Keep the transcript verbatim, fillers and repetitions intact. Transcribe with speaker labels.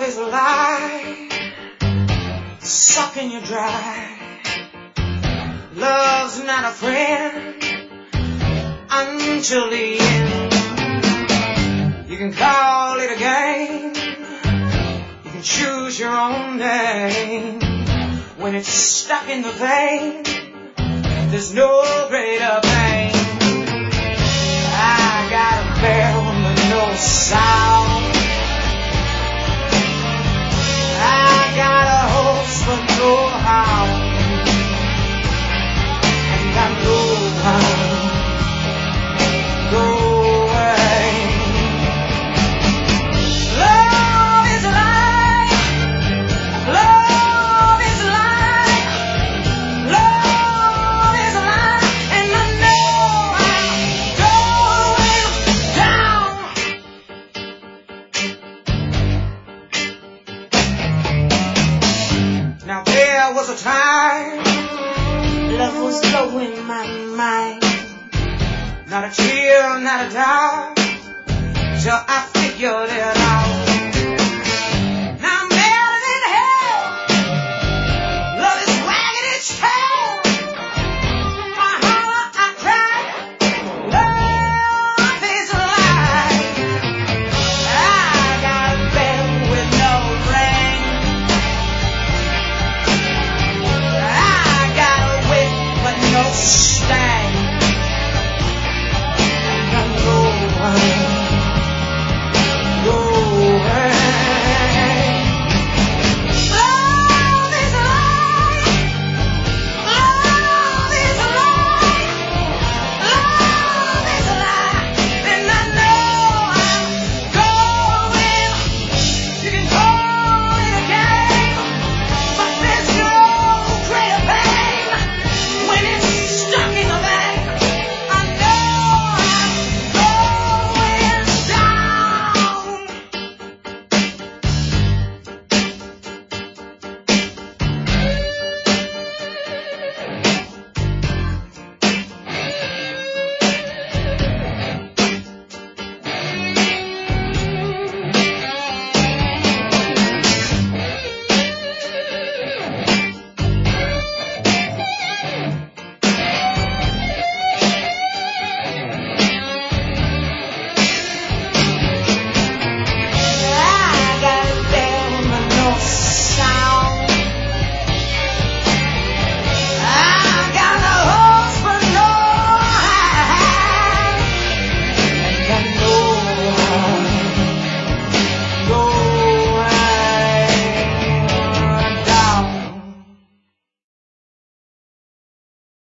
Speaker 1: Love is a lie, sucking you dry. Love's not a friend until the end. You can call it a game, you can choose your own name. When it's stuck in the vein, there's no greater pain. I got a bell with no sound, I got a horse but no hound, and I know how to go away. Love is a lie, love is a lie, love is a lie, and I know I'm going down. Now there was a time love was low in my mind, not a tear, not a doubt, till I figured it out.